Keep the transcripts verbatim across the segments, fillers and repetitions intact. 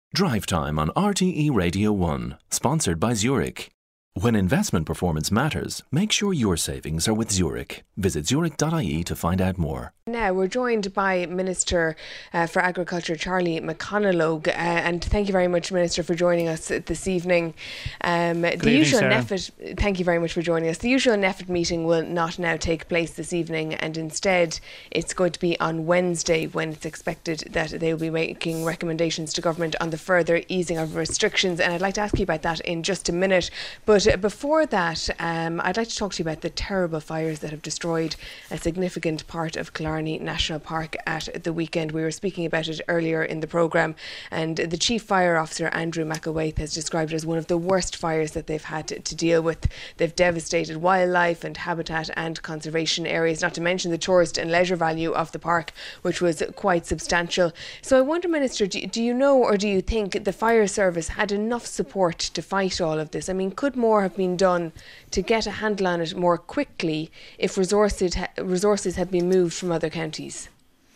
Drive Time on R T E Radio one, sponsored by Zurich. When investment performance matters, make sure your savings are with Zurich. Visit zurich dot I E to find out more. Now, we're joined by Minister uh, for Agriculture, Charlie McConalogue, uh, and thank you very much, Minister, for joining us this evening. Um, the evening, usual Sarah. NEFIT, thank you very much for joining us. The usual NEFIT meeting will not now take place this evening, and instead it's going to be on Wednesday, when it's expected that they will be making recommendations to government on the further easing of restrictions, and I'd like to ask you about that in just a minute. But uh, before that, um, I'd like to talk to you about the terrible fires that have destroyed a significant part of Killarney National Park at the weekend. We were speaking about it earlier in the programme, and the Chief Fire Officer, Andrew McAwaith, has described it as one of the worst fires that they've had to, to deal with. They've devastated wildlife and habitat and conservation areas, not to mention the tourist and leisure value of the park, which was quite substantial. So I wonder, Minister, do, do you know or do you think the fire service had enough support to fight all of this? I mean, could more have been done to get a handle on it more quickly if resources, ha- resources had been moved from other counties?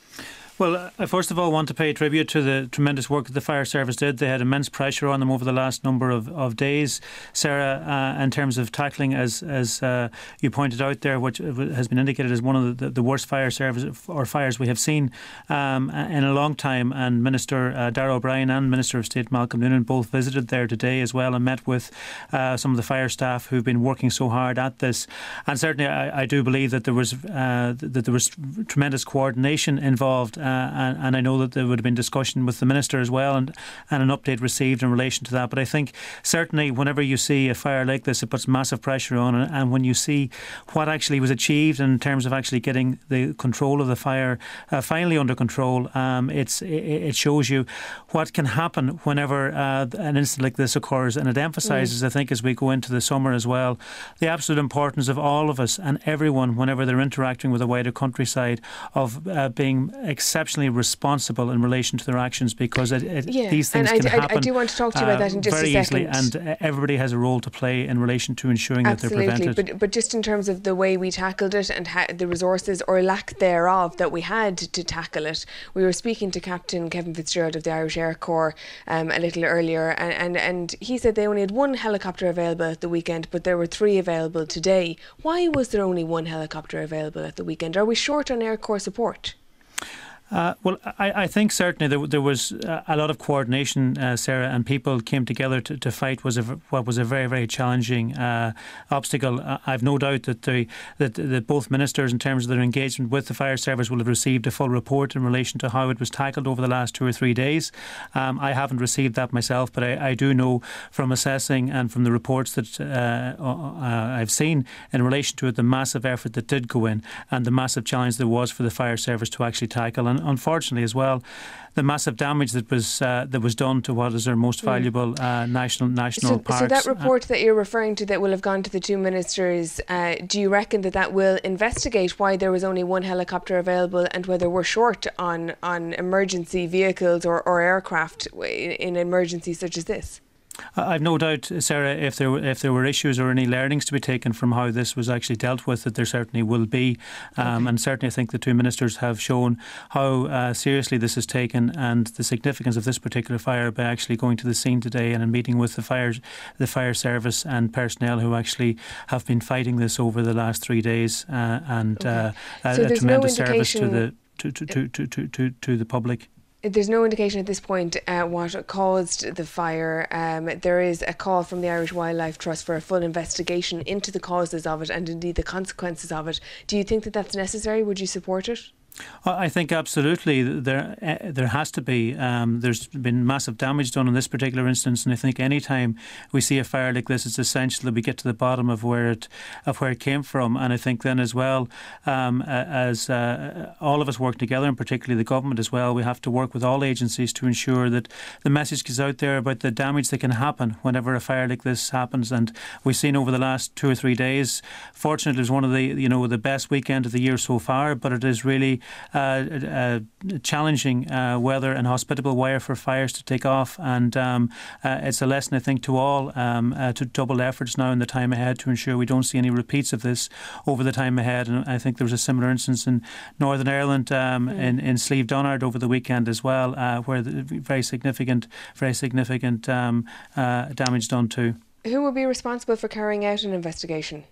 Well, I first of all want to pay tribute to the tremendous work that the fire service did. They had immense pressure on them over the last number of, of days, Sarah, uh, in terms of tackling, as as uh, you pointed out there, which has been indicated as one of the, the worst fire service or fires we have seen um, in a long time. And Minister uh, Darragh O'Brien and Minister of State Malcolm Noonan both visited there today as well and met with uh, some of the fire staff who've been working so hard at this. And certainly, I, I do believe that there was uh, that there was tremendous coordination involved. Uh, and, and I know that there would have been discussion with the Minister as well and, and an update received in relation to that. But I think certainly whenever you see a fire like this, it puts massive pressure on. And, and when you see what actually was achieved in terms of actually getting the control of the fire uh, finally under control, um, it's, it, it shows you what can happen whenever uh, an incident like this occurs. And it emphasises, mm. I think, as we go into the summer as well, the absolute importance of all of us and everyone, whenever they're interacting with the wider countryside, of uh, being exceptionally responsible in relation to their actions, because it, it, yeah. these things and can I, happen I do want to talk to you about that in just very a second. easily, and everybody has a role to play in relation to ensuring Absolutely. that they're prevented. But, but just in terms of the way we tackled it and ha- the resources or lack thereof that we had to tackle it, we were speaking to Captain Kevin Fitzgerald of the Irish Air Corps um, a little earlier, and, and, and he said they only had one helicopter available at the weekend, but there were three available today. Why was there only one helicopter available at the weekend? Are we short on Air Corps support? Uh, well, I, I think certainly there, there was a lot of coordination, uh, Sarah, and people came together to, to fight was a, what was a very, very challenging uh, obstacle. I've no doubt that, the, that that both ministers, in terms of their engagement with the fire service, will have received a full report in relation to how it was tackled over the last two or three days. Um, I haven't received that myself, but I, I do know from assessing and from the reports that uh, uh, I've seen in relation to it, the massive effort that did go in and the massive challenge there was for the fire service to actually tackle. And unfortunately as well, the massive damage that was uh, that was done to what is our most valuable uh, national national so, parks. So that report uh, that you're referring to that will have gone to the two ministers, uh, do you reckon that that will investigate why there was only one helicopter available and whether we're short on, on emergency vehicles or, or aircraft in, in emergencies such as this? I've no doubt, Sarah, if there were, if there were issues or any learnings to be taken from how this was actually dealt with, that there certainly will be. Um, okay. And certainly I think the two ministers have shown how uh, seriously this is taken and the significance of this particular fire by actually going to the scene today and in meeting with the fire, the fire service and personnel who actually have been fighting this over the last three days uh, and okay. uh, so a, a tremendous no service to the to, to, to, to, to, to, to the public. There's no indication at this point uh, what caused the fire. Um, there is a call from the Irish Wildlife Trust for a full investigation into the causes of it and indeed the consequences of it. Do you think that that's necessary? Would you support it? I think absolutely there uh, there has to be. Um, there's been massive damage done in this particular instance, and I think any time we see a fire like this, it's essential that we get to the bottom of where it of where it came from. And I think then as well, um, as uh, all of us work together, and particularly the government as well, we have to work with all agencies to ensure that the message gets out there about the damage that can happen whenever a fire like this happens. And we've seen over the last two or three days, fortunately, it was one of the you know the best weekend of the year so far, but it is really uh, uh, challenging uh, weather and hospitable wire for fires to take off. And um, uh, it's a lesson, I think, to all um, uh, to double efforts now in the time ahead to ensure we don't see any repeats of this over the time ahead. And I think there was a similar instance in Northern Ireland, um, mm. in, in Slieve Donard over the weekend as well, uh, where the very significant, very significant um, uh, damage done too. Who will be responsible for carrying out an investigation?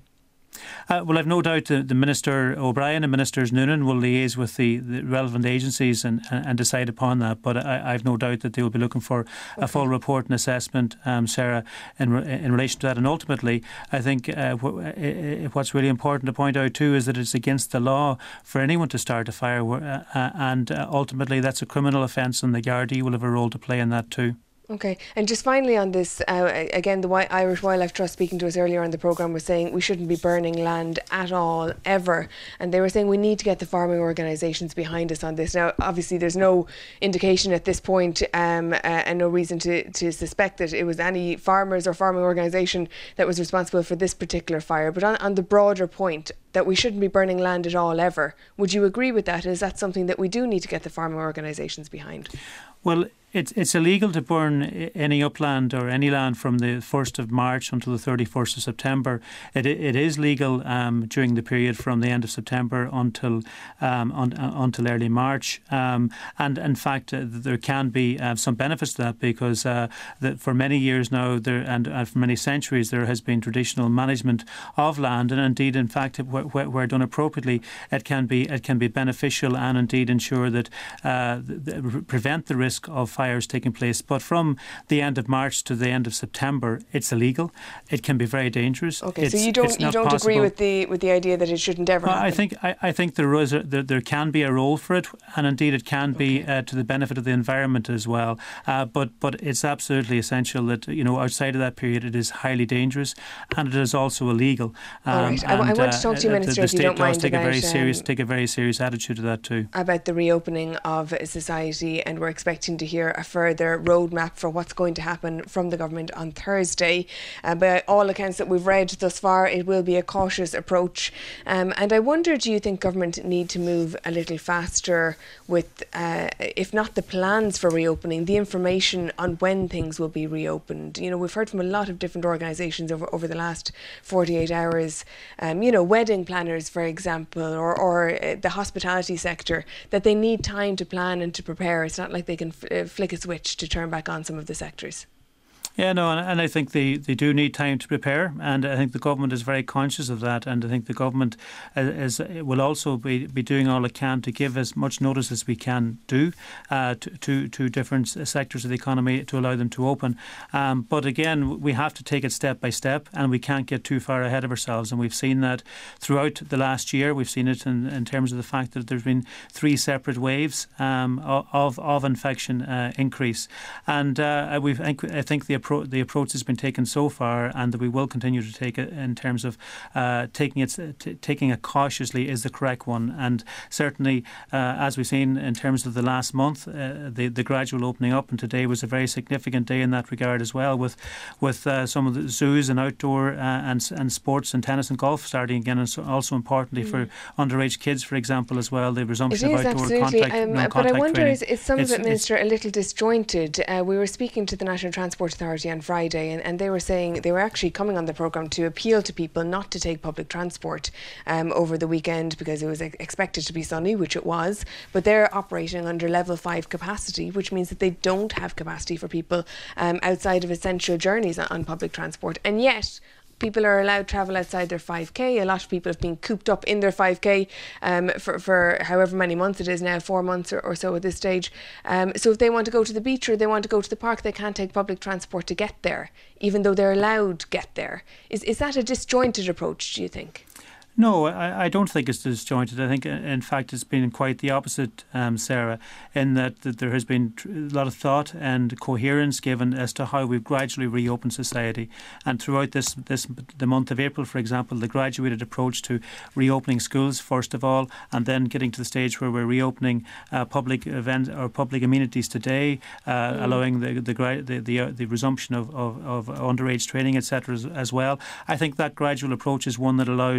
Uh, well, I've no doubt that the Minister O'Brien and Ministers Noonan will liaise with the, the relevant agencies and, and decide upon that. But I, I've no doubt that they will be looking for okay. a full report and assessment, um, Sarah, in, in relation to that. And ultimately, I think uh, what's really important to point out too is that it's against the law for anyone to start a fire, uh, and uh, ultimately that's a criminal offence, and the Gardaí will have a role to play in that too. Okay, and just finally on this, uh, again, the Irish Wildlife Trust speaking to us earlier on the programme was saying we shouldn't be burning land at all, ever. And they were saying we need to get the farming organisations behind us on this. Now, obviously, there's no indication at this point um, uh, and no reason to, to suspect that it was any farmers or farming organisation that was responsible for this particular fire. But on, on the broader point that we shouldn't be burning land at all, ever, would you agree with that? Is that something that we do need to get the farming organisations behind? Well, It's it's illegal to burn any upland or any land from the first of March until the thirty-first of September. It it is legal um, during the period from the end of September until um, un, uh, until early March. Um, and in fact, uh, there can be uh, some benefits to that because uh, the, for many years now, there and, and for many centuries, there has been traditional management of land, and indeed, in fact, where, where, where done appropriately, it can be it can be beneficial and indeed ensure that uh, the, the, prevent the risk of fires taking place. But from the end of March to the end of September, it's illegal. It can be very dangerous. Okay, it's, so you don't you don't possible. agree with the with the idea that it shouldn't ever well, happen? I think I, I think there is a, there, there can be a role for it, and indeed it can be okay. uh, to the benefit of the environment as well. Uh, but but it's absolutely essential that, you know, outside of that period, it is highly dangerous and it is also illegal. Um, All right. I, and, I want to talk to you, uh, Minister, the, the if you don't state does mind, take about, a very serious um, take a very serious attitude to that too. About the reopening of society, and we're expecting to hear a further roadmap for what's going to happen from the government on Thursday. Uh, by all accounts that we've read thus far, it will be a cautious approach. Um, and I wonder, do you think government need to move a little faster with, uh, if not the plans for reopening, the information on when things will be reopened? You know, we've heard from a lot of different organisations over, over the last forty-eight hours, um, you know, wedding planners, for example, or, or uh, the hospitality sector, that they need time to plan and to prepare. It's not like they can f- uh, flick a switch to turn back on some of the sectors. Yeah, no, and, and I think they, they do need time to prepare, and I think the government is very conscious of that, and I think the government is, is will also be, be doing all it can to give as much notice as we can do uh, to, to to different sectors of the economy to allow them to open. Um, but again, we have to take it step by step, and we can't get too far ahead of ourselves, and we've seen that throughout the last year. We've seen it in, in terms of the fact that there's been three separate waves um, of of infection uh, increase, and uh, we've I think the approach the approach has been taken so far, and that we will continue to take it in terms of uh, taking it t- taking it cautiously is the correct one. And certainly, uh, as we've seen in terms of the last month, uh, the the gradual opening up, and today was a very significant day in that regard as well, with with uh, some of the zoos and outdoor uh, and and sports and tennis and golf starting again, and so also importantly mm. for underage kids, for example, as well, the resumption it is, of outdoor absolutely. contact, um, non-contact but I wonder, training. is, is some it's, of it, Minister, a little disjointed? Uh, we were speaking to the National Transport Authority on Friday, and, and they were saying they were actually coming on the programme to appeal to people not to take public transport um, over the weekend because it was ex- expected to be sunny, which it was, but they're operating under level five capacity, which means that they don't have capacity for people um, outside of essential journeys on, on public transport. And yet people are allowed travel outside their five K. A lot of people have been cooped up in their five K um, for, for however many months it is now, four months or, or so at this stage. Um, so if they want to go to the beach or they want to go to the park, they can't take public transport to get there, even though they're allowed to get there. Is, is that a disjointed approach, do you think? No, I, I don't think it's disjointed. I think, in fact, it's been quite the opposite, um, Sarah, in that, that there has been a lot of thought and coherence given as to how we've gradually reopened society. And throughout this, this the month of April, for example, the graduated approach to reopening schools, first of all, and then getting to the stage where we're reopening uh, public events or public amenities today, uh, mm. allowing the the, the, the, uh, the resumption of, of, of underage training, et cetera, as, as well. I think that gradual approach is one that allows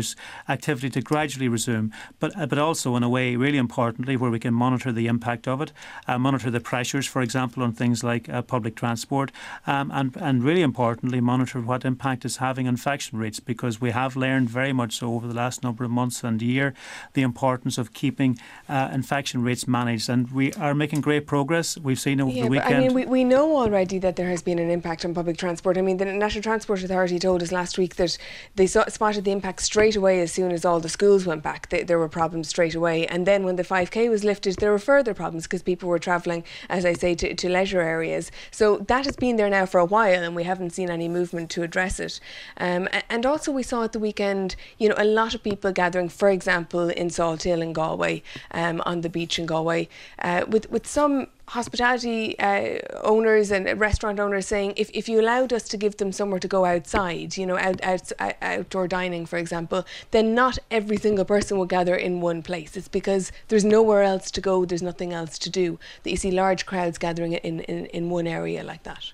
activity to gradually resume, but uh, but also in a way, really importantly, where we can monitor the impact of it, uh, monitor the pressures, for example, on things like uh, public transport, um, and, and really importantly, monitor what impact it's having on infection rates, because we have learned very much so over the last number of months and year the importance of keeping uh, infection rates managed, and we are making great progress. We've seen over yeah, the weekend. But I mean, we, we know already that there has been an impact on public transport. I mean, the National Transport Authority told us last week that they saw, spotted the impact straight away as soon as all the schools went back. They, there were problems straight away, and then when the five K was lifted, there were further problems because people were travelling, as I say, to, to leisure areas. So that has been there now for a while, and we haven't seen any movement to address it. Um, and also we saw at the weekend, you know, a lot of people gathering, for example, in Salthill in Galway, um, on the beach in Galway, uh, with, with some hospitality uh, owners and restaurant owners saying if, if you allowed us to give them somewhere to go outside, you know, out, out, outdoor dining, for example, then not every single person will gather in one place. It's because there's nowhere else to go, there's nothing else to do, that you see large crowds gathering in, in, in one area like that.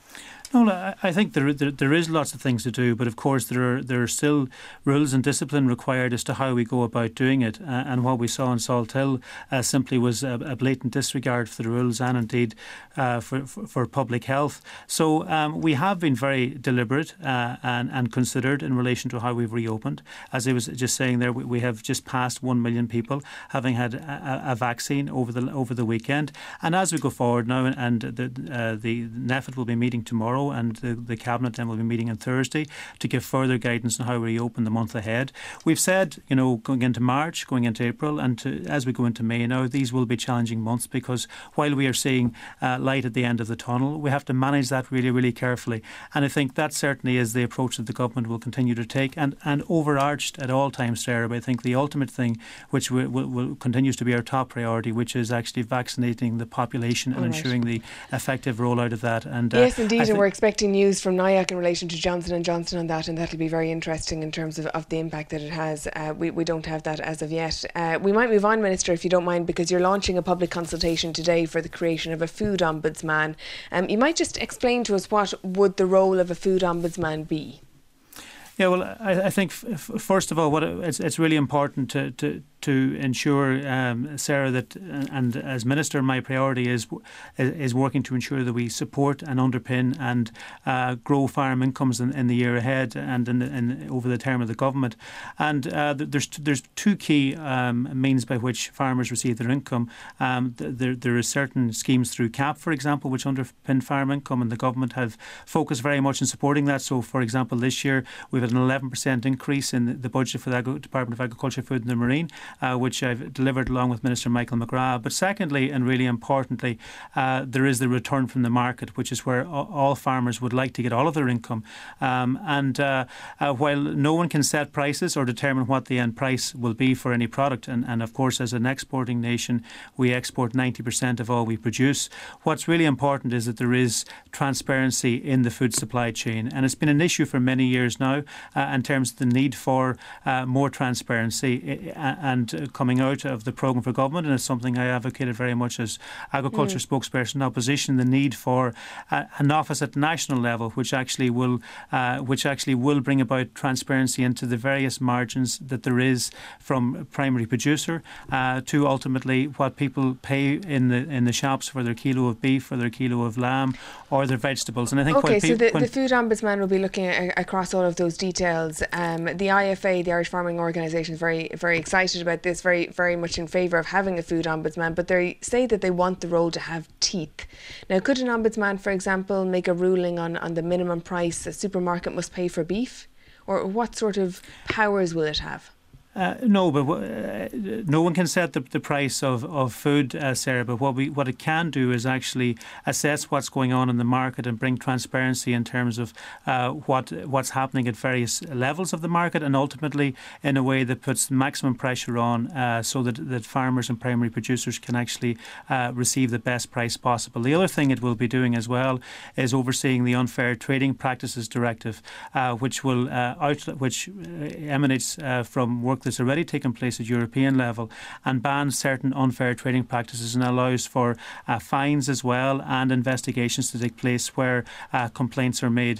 No, I think there, there there is lots of things to do, but of course there are there are still rules and discipline required as to how we go about doing it. Uh, and what we saw in Salthill uh, simply was a, a blatant disregard for the rules and indeed uh, for, for for public health. So um, we have been very deliberate uh, and and considered in relation to how we've reopened. As I was just saying there, we, we have just passed one million people having had a, a vaccine over the over the weekend. And as we go forward now, and the uh, the NPHET will be meeting tomorrow, and the, the Cabinet then will be meeting on Thursday to give further guidance on how we reopen the month ahead. We've said, you know, going into March, going into April, and to, as we go into May now, these will be challenging months, because while we are seeing uh, light at the end of the tunnel, we have to manage that really, really carefully. And I think that certainly is the approach that the government will continue to take, and, and overarched at all times, Sarah. But I think the ultimate thing, which will, will, will continues to be our top priority, which is actually vaccinating the population and all right. ensuring the effective rollout of that. And uh, yes, indeed, and we're expecting news from NIAC in relation to Johnson and Johnson on that, and that'll be very interesting in terms of, of the impact that it has. Uh, we, we don't have that as of yet. Uh, we might move on, Minister, if you don't mind, because you're launching a public consultation today for the creation of a food ombudsman. Um, you might just explain to us what would the role of a food ombudsman be? Yeah, well, I, I think f- first of all, what it, it's, it's really important to, to to ensure, um, Sarah, that and as Minister, my priority is is working to ensure that we support and underpin and uh, grow farm incomes in, in the year ahead and in, in over the term of the government. And uh, there's there's two key um, means by which farmers receive their income. Um, there there are certain schemes through C A P, for example, which underpin farm income, and the government have focused very much in supporting that. So, for example, this year we've had an eleven percent increase in the budget for the Department of Agriculture, Food and the Marine, uh, which I've delivered along with Minister Michael McGrath. But secondly, and really importantly, uh, there is the return from the market, which is where all farmers would like to get all of their income. Um, and uh, uh, while no one can set prices or determine what the end price will be for any product, and, and of course as an exporting nation we export ninety percent of all we produce, what's really important is that there is transparency in the food supply chain. And it's been an issue for many years now uh, in terms of the need for uh, more transparency uh, and uh, coming out of the programme for government, and it's something I advocated very much as agriculture mm. spokesperson in opposition, the need for uh, an office at national level which actually will uh, which actually will bring about transparency into the various margins that there is from primary producer uh, to ultimately what people pay in the in the shops for their kilo of beef or their kilo of lamb or their vegetables. And I think okay, pe- so the, the Food Ombudsman will be looking at, across all of those details. Um, the I F A, the Irish Farming Organisation, is very very excited about this, very very much in favour of having a food ombudsman, but they say that they want the role to have teeth. Now, could an ombudsman, for example, make a ruling on, on the minimum price a supermarket must pay for beef? Or what sort of powers will it have? Uh, no, but uh, no one can set the, the price of, of food, uh, Sarah. But what we what it can do is actually assess what's going on in the market and bring transparency in terms of uh, what what's happening at various levels of the market, and ultimately in a way that puts maximum pressure on, uh, so that, that farmers and primary producers can actually uh, receive the best price possible. The other thing it will be doing as well is overseeing the Unfair Trading Practices Directive, uh, which will uh, out which emanates uh, from work that's already taken place at European level, and bans certain unfair trading practices and allows for uh, fines as well and investigations to take place where uh, complaints are made.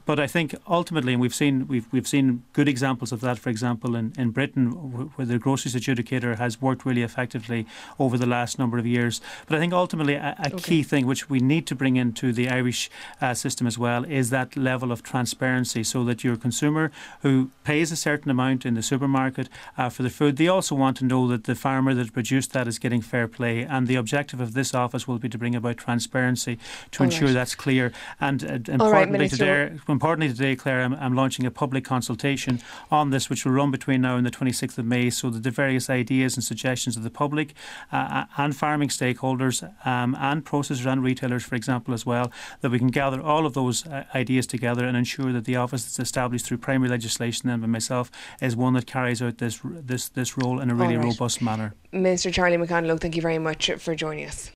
But I think ultimately, and we've seen we've we've seen good examples of that. For example, in, in Britain, where the groceries adjudicator has worked really effectively over the last number of years. But I think ultimately a, a okay. key thing which we need to bring into the Irish uh, system as well is that level of transparency, so that your consumer who pays a certain amount in the supermarket uh, for the food, they also want to know that the farmer that produced that is getting fair play. And the objective of this office will be to bring about transparency to All ensure right. that's clear. And uh, importantly, right, today, importantly today, Claire, I'm, I'm launching a public consultation on this, which will run between now and the twenty-sixth of May, so that the various ideas and suggestions of the public uh, and farming stakeholders um, and processors and retailers, for example, as well, that we can gather all of those uh, ideas together and ensure that the office that's established through primary legislation and by myself is one that carries out this this this role in a really right. robust manner. Minister Charlie McConalogue, thank you very much for joining us.